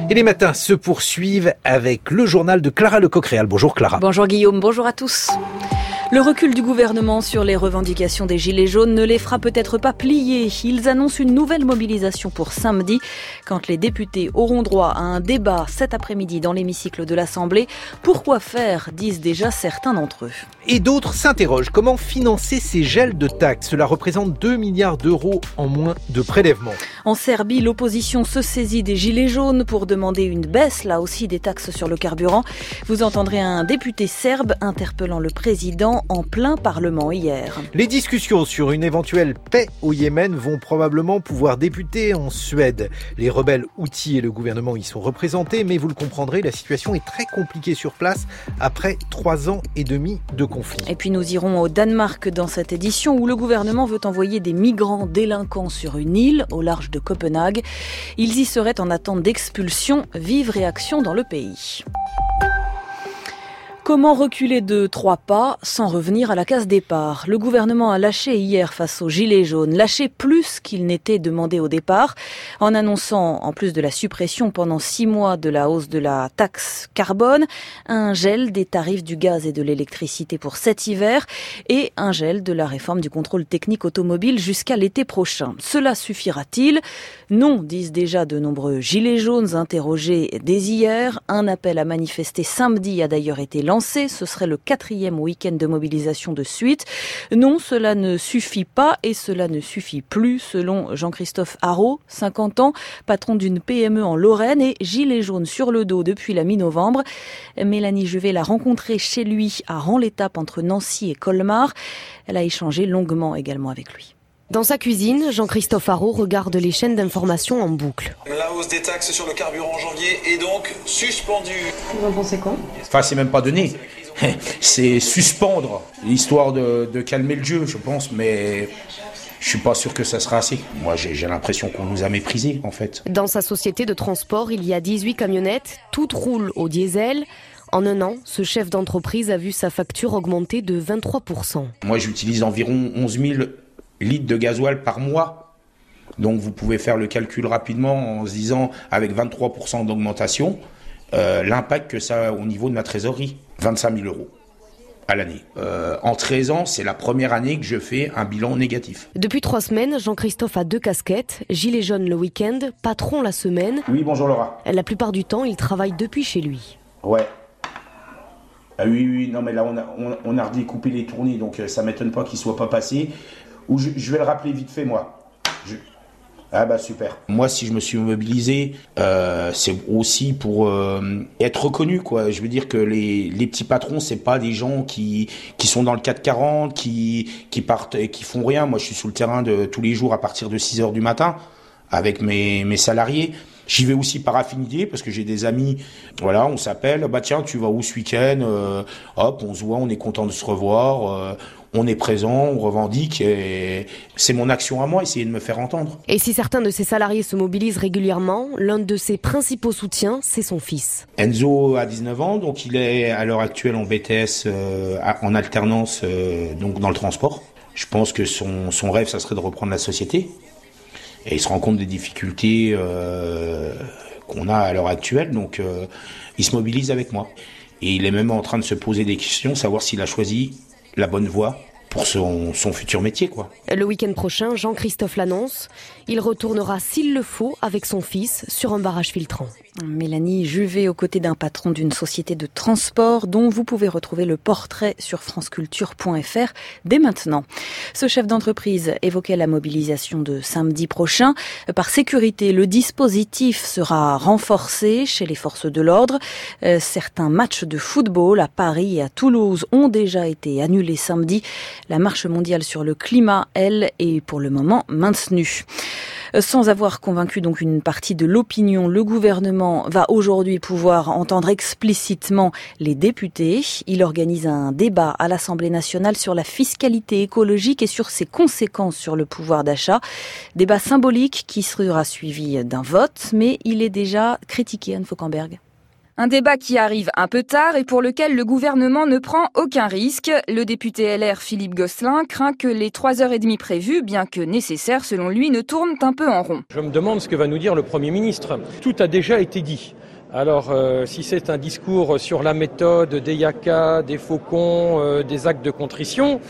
Et les matins se poursuivent avec le journal de Clara Lecoq-Réal. Bonjour Clara. Bonjour Guillaume, bonjour à tous. Le recul du gouvernement sur les revendications des Gilets jaunes ne les fera peut-être pas plier. Ils annoncent une nouvelle mobilisation pour samedi, quand les députés auront droit à un débat cet après-midi dans l'hémicycle de l'Assemblée. Pourquoi faire, disent déjà certains d'entre eux. Et d'autres s'interrogent. Comment financer ces gels de taxes ? Cela représente 2 milliards d'euros en moins de prélèvements. En Serbie, l'opposition se saisit des Gilets jaunes pour demander une baisse, là aussi, des taxes sur le carburant. Vous entendrez un député serbe interpellant le président en plein Parlement hier. Les discussions sur une éventuelle paix au Yémen vont probablement pouvoir débuter en Suède. Les rebelles Houthis et le gouvernement y sont représentés, mais vous le comprendrez, la situation est très compliquée sur place après 3 ans et demi de conflit. Et puis nous irons au Danemark dans cette édition où le gouvernement veut envoyer des migrants délinquants sur une île au large de Copenhague. Ils y seraient en attente d'expulsion. Vive réaction dans le pays. Comment reculer de 3 pas sans revenir à la case départ ? Le gouvernement a lâché hier face aux Gilets jaunes, lâché plus qu'il n'était demandé au départ, en annonçant, en plus de la suppression pendant 6 mois de la hausse de la taxe carbone, un gel des tarifs du gaz et de l'électricité pour cet hiver et un gel de la réforme du contrôle technique automobile jusqu'à l'été prochain. Cela suffira-t-il ? Non, disent déjà de nombreux Gilets jaunes interrogés dès hier. Un appel à manifester samedi a d'ailleurs été lancé. Ce serait le 4e week-end de mobilisation de suite. Non, cela ne suffit pas et cela ne suffit plus, selon Jean-Christophe Haraud, 50 ans, patron d'une PME en Lorraine et gilet jaune sur le dos depuis la mi-novembre. Mélanie Juvet l'a rencontré chez lui à Rans-l'Étape entre Nancy et Colmar. Elle a échangé longuement également avec lui. Dans sa cuisine, Jean-Christophe Haraud regarde les chaînes d'information en boucle. La hausse des taxes sur le carburant en janvier est donc suspendue. Vous en pensez quoi ? Enfin, c'est même pas donné. C'est suspendre, l'histoire de calmer le jeu, je pense, mais je suis pas sûr que ça sera assez. Moi, j'ai l'impression qu'on nous a méprisés, en fait. Dans sa société de transport, il y a 18 camionnettes, toutes roulent au diesel. En un an, ce chef d'entreprise a vu sa facture augmenter de 23%. Moi, j'utilise environ 11 000 litres de gasoil par mois. Donc vous pouvez faire le calcul rapidement en se disant, avec 23% d'augmentation, l'impact que ça a au niveau de ma trésorerie. 25 000 euros à l'année. En 13 ans, c'est la première année que je fais un bilan négatif. Depuis 3 semaines, Jean-Christophe a 2 casquettes. Gilet jaune le week-end, patron la semaine. Oui, bonjour Laura. La plupart du temps, il travaille depuis chez lui. Ouais. Ah oui, non mais là on a redécoupé les tournées, donc ça m'étonne pas qu'il soit pas passé. Ou je vais le rappeler vite fait, moi. Ah bah super. Moi, si je me suis mobilisé, c'est aussi pour être reconnu, quoi. Je veux dire que les petits patrons, c'est pas des gens qui sont dans le 440, qui partent et qui font rien. Moi, je suis sur le terrain tous les jours à partir de 6h du matin avec mes salariés. J'y vais aussi par affinité parce que j'ai des amis. Voilà, on s'appelle. Bah tiens, tu vas où ce week-end ? Hop, on se voit, on est content de se revoir. On est présent, on revendique et c'est mon action à moi, essayer de me faire entendre. Et si certains de ses salariés se mobilisent régulièrement, l'un de ses principaux soutiens, c'est son fils. Enzo a 19 ans, donc il est à l'heure actuelle en BTS en alternance donc dans le transport. Je pense que son rêve, ça serait de reprendre la société. Et il se rend compte des difficultés qu'on a à l'heure actuelle, donc il se mobilise avec moi. Et il est même en train de se poser des questions, savoir s'il a choisi la bonne voie pour son futur métier, quoi. Le week-end prochain, Jean-Christophe l'annonce, il retournera s'il le faut avec son fils sur un barrage filtrant. Mélanie Juvet aux côtés d'un patron d'une société de transport dont vous pouvez retrouver le portrait sur franceculture.fr dès maintenant. Ce chef d'entreprise évoquait la mobilisation de samedi prochain. Par sécurité, le dispositif sera renforcé chez les forces de l'ordre. Certains matchs de football à Paris et à Toulouse ont déjà été annulés samedi. La marche mondiale sur le climat, elle, est pour le moment maintenue. Sans avoir convaincu donc une partie de l'opinion, le gouvernement va aujourd'hui pouvoir entendre explicitement les députés. Il organise un débat à l'Assemblée nationale sur la fiscalité écologique et sur ses conséquences sur le pouvoir d'achat. Débat symbolique qui sera suivi d'un vote, mais il est déjà critiqué, Anne Fauquemberg. Un débat qui arrive un peu tard et pour lequel le gouvernement ne prend aucun risque. Le député LR Philippe Gosselin craint que les 3h30 prévues, bien que nécessaires selon lui, ne tournent un peu en rond. Je me demande ce que va nous dire le Premier ministre. Tout a déjà été dit. Alors, si c'est un discours sur la méthode des yaka, des faucons, des actes de contrition,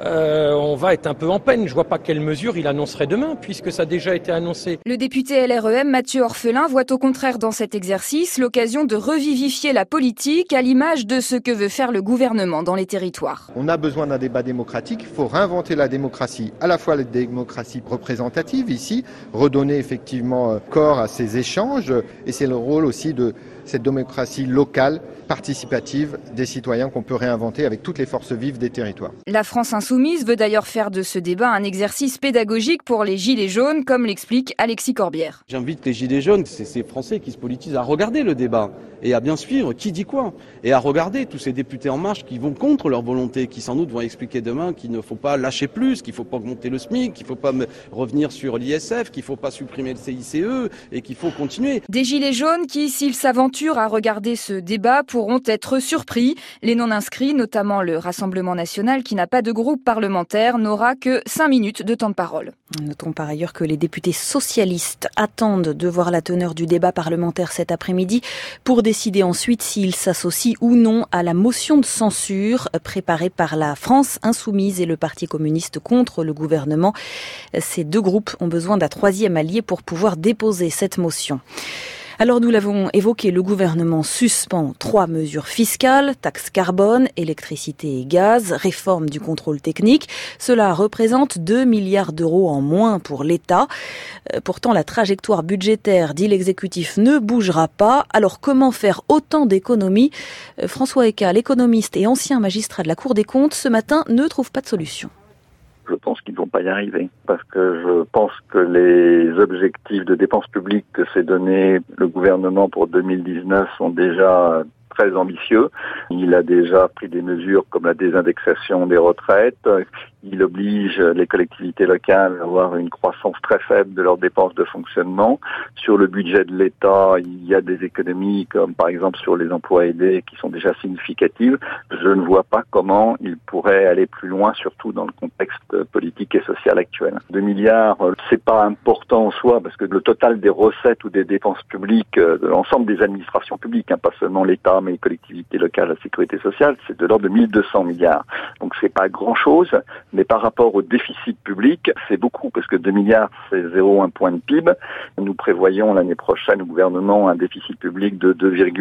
on va être un peu en peine. Je vois pas quelles mesures il annoncerait demain, puisque ça a déjà été annoncé. Le député LREM Mathieu Orphelin voit au contraire dans cet exercice l'occasion de revivifier la politique à l'image de ce que veut faire le gouvernement dans les territoires. On a besoin d'un débat démocratique, il faut réinventer la démocratie, à la fois la démocratie représentative ici, redonner effectivement corps à ces échanges, et c'est le rôle aussi de cette démocratie locale, participative des citoyens qu'on peut réinventer avec toutes les forces vives des territoires. La France insoumise veut d'ailleurs faire de ce débat un exercice pédagogique pour les gilets jaunes, comme l'explique Alexis Corbière. J'invite les gilets jaunes, c'est ces Français qui se politisent, à regarder le débat et à bien suivre qui dit quoi. Et à regarder tous ces députés En Marche qui vont contre leur volonté, qui sans doute vont expliquer demain qu'il ne faut pas lâcher plus, qu'il ne faut pas augmenter le SMIC, qu'il ne faut pas revenir sur l'ISF, qu'il ne faut pas supprimer le CICE et qu'il faut continuer. Des gilets jaunes qui, s'ils s'aventurent à regarder ce débat, pourront être surpris. Les non-inscrits, notamment le Rassemblement national qui n'a pas de groupe parlementaire, n'aura que 5 minutes de temps de parole. Notons par ailleurs que les députés socialistes attendent de voir la teneur du débat parlementaire cet après-midi pour décider ensuite s'ils s'associent ou non à la motion de censure préparée par la France insoumise et le Parti communiste contre le gouvernement. Ces deux groupes ont besoin d'un troisième allié pour pouvoir déposer cette motion. Alors nous l'avons évoqué, le gouvernement suspend 3 mesures fiscales, taxe carbone, électricité et gaz, réforme du contrôle technique. Cela représente 2 milliards d'euros en moins pour l'État. Pourtant, la trajectoire budgétaire, dit l'exécutif, ne bougera pas. Alors comment faire autant d'économies ? François Eka, l'économiste et ancien magistrat de la Cour des comptes, ce matin ne trouve pas de solution. Je pense qu'ils ne vont pas y arriver parce que je pense que les objectifs de dépenses publiques que s'est donné le gouvernement pour 2019 sont déjà très ambitieux. Il a déjà pris des mesures comme la désindexation des retraites. Il oblige les collectivités locales à avoir une croissance très faible de leurs dépenses de fonctionnement. Sur le budget de l'État, il y a des économies comme par exemple sur les emplois aidés qui sont déjà significatives. Je ne vois pas comment il pourrait aller plus loin, surtout dans le contexte politique et social actuel. 2 milliards, c'est pas important en soi parce que le total des recettes ou des dépenses publiques de l'ensemble des administrations publiques, pas seulement l'État mais les collectivités locales, la sécurité sociale, c'est de l'ordre de 1200 milliards. Donc c'est pas grand-chose. Mais par rapport au déficit public, c'est beaucoup, parce que 2 milliards, c'est 0,1 point de PIB. Nous prévoyons l'année prochaine au gouvernement un déficit public de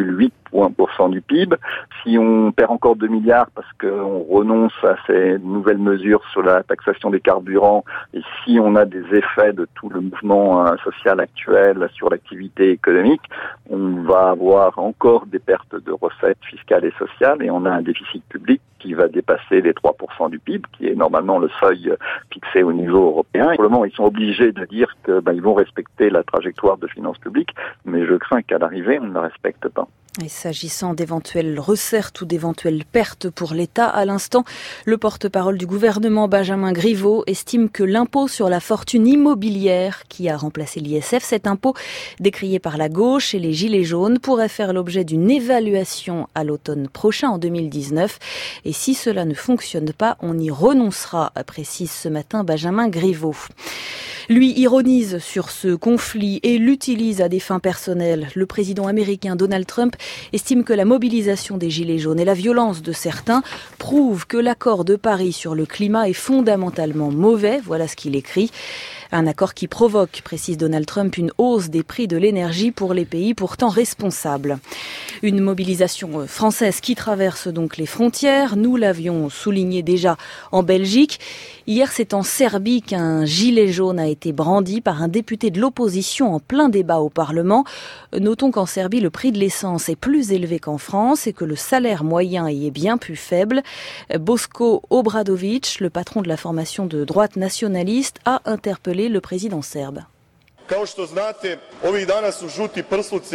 2,8% du PIB. Si on perd encore 2 milliards parce qu'on renonce à ces nouvelles mesures sur la taxation des carburants, et si on a des effets de tout le mouvement social actuel sur l'activité économique, on va avoir encore des pertes de recettes fiscales et sociales, et on a un déficit public qui va dépasser les 3% du PIB, qui est normalement le seuil fixé au niveau européen. Pour le moment, ils sont obligés de dire qu'ils vont respecter la trajectoire de finances publiques, mais je crains qu'à l'arrivée, on ne la respecte pas. Et s'agissant d'éventuelles recettes ou d'éventuelles pertes pour l'État, à l'instant, le porte-parole du gouvernement Benjamin Griveaux estime que l'impôt sur la fortune immobilière qui a remplacé l'ISF, cet impôt décrié par la gauche et les Gilets jaunes, pourrait faire l'objet d'une évaluation à l'automne prochain en 2019. Et si cela ne fonctionne pas, on y renoncera, précise ce matin Benjamin Griveaux. Lui ironise sur ce conflit et l'utilise à des fins personnelles. Le président américain Donald Trump estime que la mobilisation des Gilets jaunes et la violence de certains prouvent que l'accord de Paris sur le climat est fondamentalement mauvais. Voilà ce qu'il écrit. Un accord qui provoque, précise Donald Trump, une hausse des prix de l'énergie pour les pays pourtant responsables. Une mobilisation française qui traverse donc les frontières. Nous l'avions souligné déjà en Belgique. Hier, c'est en Serbie qu'un gilet jaune a été brandi par un député de l'opposition en plein débat au Parlement. Notons qu'en Serbie, le prix de l'essence est plus élevé qu'en France et que le salaire moyen y est bien plus faible. Boško Obradović, le patron de la formation de droite nationaliste, a interpellé le président serbe. Kao što znate, ovih dana su žuti prsluci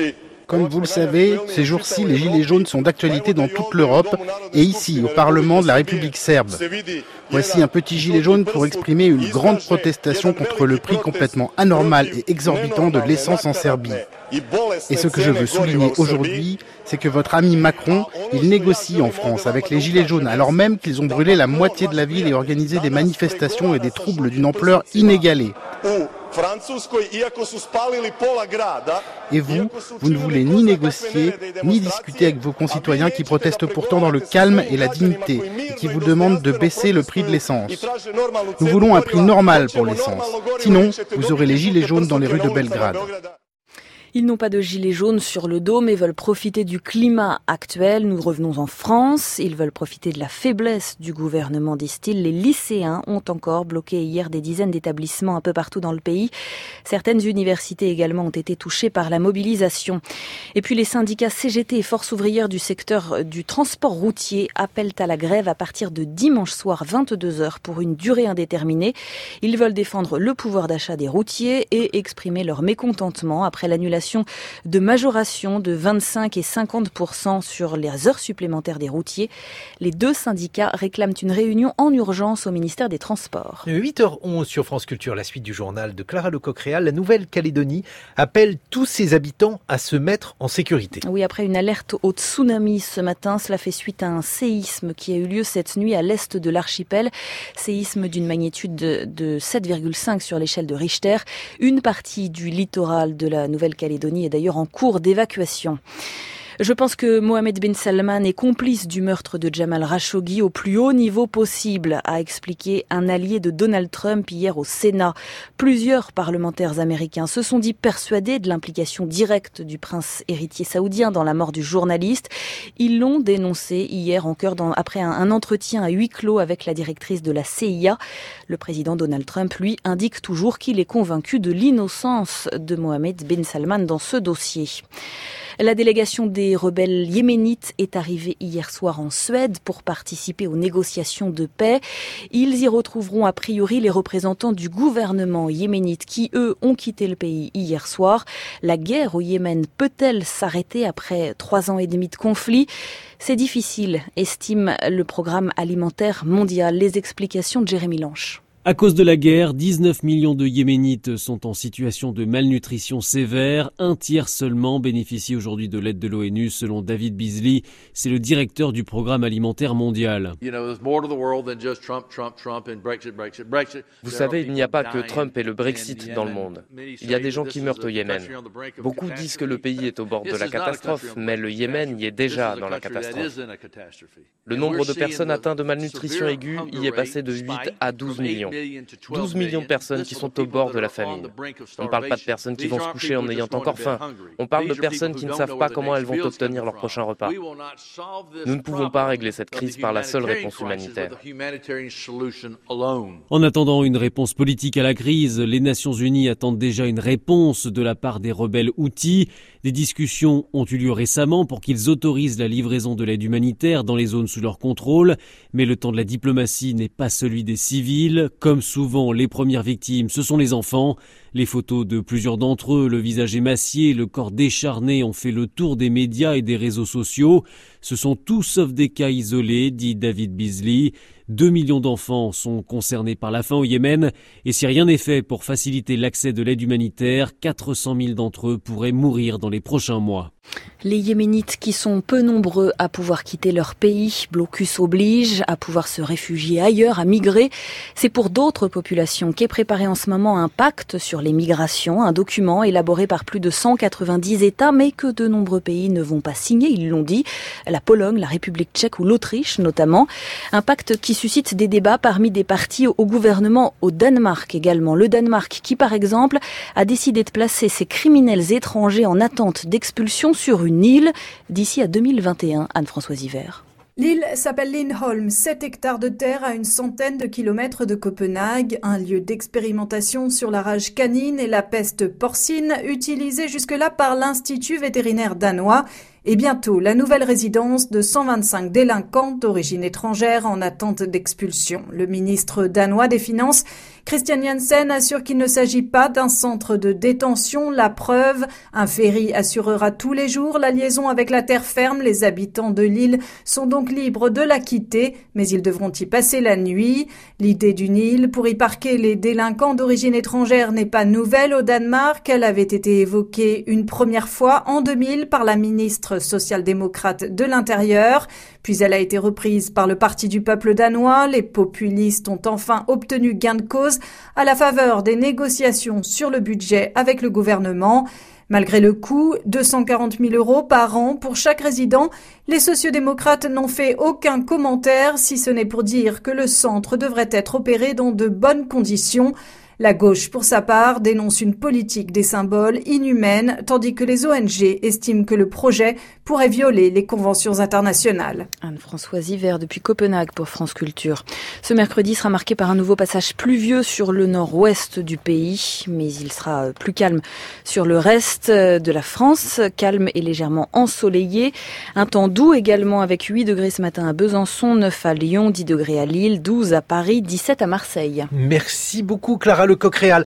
Comme vous le savez, ces jours-ci, les gilets jaunes sont d'actualité dans toute l'Europe et ici, au Parlement de la République serbe. Voici un petit gilet jaune pour exprimer une grande protestation contre le prix complètement anormal et exorbitant de l'essence en Serbie. Et ce que je veux souligner aujourd'hui, c'est que votre ami Macron, il négocie en France avec les gilets jaunes, alors même qu'ils ont brûlé la moitié de la ville et organisé des manifestations et des troubles d'une ampleur inégalée. Et vous ne voulez ni négocier, ni discuter avec vos concitoyens qui protestent pourtant dans le calme et la dignité, et qui vous demandent de baisser le prix de l'essence. Nous voulons un prix normal pour l'essence. Sinon, vous aurez les gilets jaunes dans les rues de Belgrade. Ils n'ont pas de gilet jaune sur le dos, mais veulent profiter du climat actuel. Nous revenons en France. Ils veulent profiter de la faiblesse du gouvernement, disent-ils. Les lycéens ont encore bloqué hier des dizaines d'établissements un peu partout dans le pays. Certaines universités également ont été touchées par la mobilisation. Et puis les syndicats CGT et Force ouvrière du secteur du transport routier appellent à la grève à partir de dimanche soir 22h pour une durée indéterminée. Ils veulent défendre le pouvoir d'achat des routiers et exprimer leur mécontentement après l'annulation de majoration de 25 et 50% sur les heures supplémentaires des routiers. Les deux syndicats réclament une réunion en urgence au ministère des Transports. 8h11 sur France Culture, la suite du journal de Clara Lecoq-Réal. La Nouvelle-Calédonie appelle tous ses habitants à se mettre en sécurité. Oui, après une alerte au tsunami ce matin, cela fait suite à un séisme qui a eu lieu cette nuit à l'est de l'archipel. Séisme d'une magnitude de 7,5 sur l'échelle de Richter. Une partie du littoral de la Nouvelle-Calédonie est d'ailleurs en cours d'évacuation. Je pense que Mohamed Ben Salman est complice du meurtre de Jamal Khashoggi au plus haut niveau possible, a expliqué un allié de Donald Trump hier au Sénat. Plusieurs parlementaires américains se sont dit persuadés de l'implication directe du prince héritier saoudien dans la mort du journaliste. Ils l'ont dénoncé hier après un entretien à huis clos avec la directrice de la CIA. Le président Donald Trump, lui, indique toujours qu'il est convaincu de l'innocence de Mohamed Ben Salman dans ce dossier. La délégation des rebelles yéménites est arrivée hier soir en Suède pour participer aux négociations de paix. Ils y retrouveront a priori les représentants du gouvernement yéménite qui, eux, ont quitté le pays hier soir. La guerre au Yémen peut-elle s'arrêter après 3 ans et demi de conflit ? C'est difficile, estime le programme alimentaire mondial. Les explications de Jérémy Lanche. À cause de la guerre, 19 millions de Yéménites sont en situation de malnutrition sévère. Un tiers seulement bénéficie aujourd'hui de l'aide de l'ONU, selon David Beasley. C'est le directeur du programme alimentaire mondial. Vous savez, il n'y a pas que Trump et le Brexit dans le monde. Il y a des gens qui meurent au Yémen. Beaucoup disent que le pays est au bord de la catastrophe, mais le Yémen y est déjà dans la catastrophe. Le nombre de personnes atteintes de malnutrition aiguë y est passé de 8 à 12 millions. 12 millions de personnes qui sont au bord de la famine. On ne parle pas de personnes qui vont se coucher en ayant encore faim. On parle de personnes qui ne savent pas comment elles vont obtenir leur prochain repas. Nous ne pouvons pas régler cette crise par la seule réponse humanitaire. En attendant une réponse politique à la crise, les Nations Unies attendent déjà une réponse de la part des rebelles Houthis. Des discussions ont eu lieu récemment pour qu'ils autorisent la livraison de l'aide humanitaire dans les zones sous leur contrôle. Mais le temps de la diplomatie n'est pas celui des civils. Comme souvent, les premières victimes, ce sont les enfants. Les photos de plusieurs d'entre eux, le visage émacié, le corps décharné, ont fait le tour des médias et des réseaux sociaux. Ce sont tout sauf des cas isolés, dit David Beasley. 2 millions d'enfants sont concernés par la faim au Yémen. Et si rien n'est fait pour faciliter l'accès de l'aide humanitaire, 400 000 d'entre eux pourraient mourir dans les prochains mois. Les Yéménites qui sont peu nombreux à pouvoir quitter leur pays, blocus oblige, à pouvoir se réfugier ailleurs, à migrer. C'est pour d'autres populations qu'est préparé en ce moment un pacte sur les migrations, un document élaboré par plus de 190 États, mais que de nombreux pays ne vont pas signer, ils l'ont dit. La Pologne, la République tchèque ou l'Autriche notamment. Un pacte qui suscite des débats parmi des partis au gouvernement au Danemark également. Le Danemark qui, par exemple, a décidé de placer ses criminels étrangers en attente d'expulsion sur une île d'ici à 2021. Anne-Françoise Hiver. L'île s'appelle Lindholm, 7 hectares de terre à une centaine de kilomètres de Copenhague, un lieu d'expérimentation sur la rage canine et la peste porcine, utilisé jusque-là par l'Institut vétérinaire danois Et bientôt, la nouvelle résidence de 125 délinquants d'origine étrangère en attente d'expulsion. Le ministre danois des Finances, Christian Jensen, assure qu'il ne s'agit pas d'un centre de détention. La preuve, un ferry assurera tous les jours la liaison avec la terre ferme. Les habitants de l'île sont donc libres de la quitter, mais ils devront y passer la nuit. L'idée d'une île pour y parquer les délinquants d'origine étrangère n'est pas nouvelle au Danemark. Elle avait été évoquée une première fois en 2000 par la ministre social-démocrate de l'Intérieur. Puis elle a été reprise par le Parti du peuple danois. Les populistes ont enfin obtenu gain de cause à la faveur des négociations sur le budget avec le gouvernement. Malgré le coût, 240 000 € par an pour chaque résident, les sociodémocrates n'ont fait aucun commentaire, si ce n'est pour dire que le centre devrait être opéré dans de bonnes conditions. La gauche, pour sa part, dénonce une politique des symboles inhumaine, tandis que les ONG estiment que le projet pourrait violer les conventions internationales. Anne-Françoise Hiver depuis Copenhague pour France Culture. Ce mercredi sera marqué par un nouveau passage pluvieux sur le nord-ouest du pays, mais il sera plus calme sur le reste de la France, calme et légèrement ensoleillé. Un temps doux également avec 8 degrés ce matin à Besançon, 9 à Lyon, 10 degrés à Lille, 12 à Paris, 17 à Marseille. Merci beaucoup Clara Lecoq-Réal.